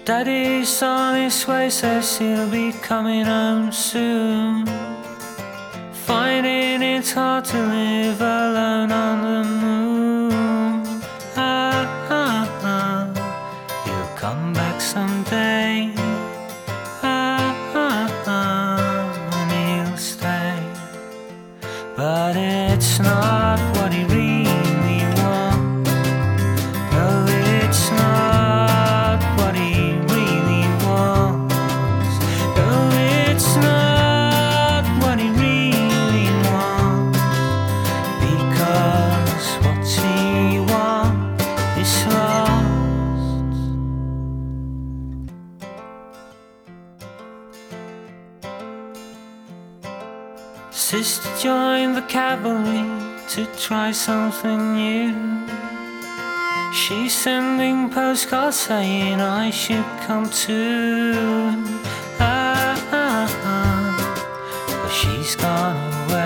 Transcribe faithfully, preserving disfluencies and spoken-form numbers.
Daddy's on his way, says he'll be coming home soon. Finding it's hard to live alone on the moon. Ah, ah, ah. He'll come back someday. Ah, ah, ah. And he'll stay. But it's not what he really wants. No, it's not what he really wants. No, it's not what he really wants. Because what he wants is lost. Sister joined the cavalry to try something new. She's sending postcards saying I should come too. Ah, ah, ah. But she's gone away.